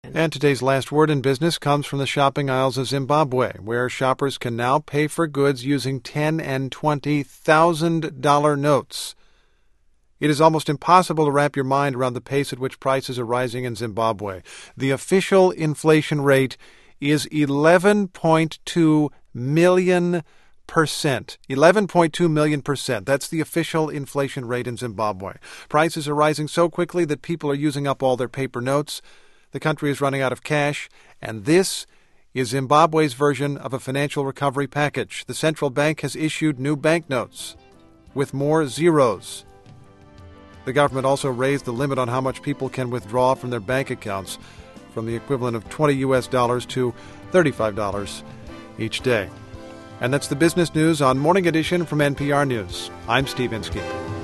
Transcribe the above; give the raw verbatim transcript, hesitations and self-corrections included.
And today's last word in business comes from the shopping aisles of Zimbabwe, where shoppers can now pay for goods using ten thousand and twenty thousand dollar notes. It is almost impossible to wrap your mind around the pace at which prices are rising in Zimbabwe. The official inflation rate is eleven point two million percent. eleven point two million percent. That's the official inflation rate in Zimbabwe. Prices are rising so quickly that people are using up all their paper notes. The country is running out of cash, and this is Zimbabwe's version of a financial recovery package. The central bank has issued new banknotes with more zeros. The government also raised the limit on how much people can withdraw from their bank accounts from the equivalent of twenty U S dollars to thirty-five dollars each day. And that's the business news on Morning Edition from N P R News. I'm Steve Inskeep.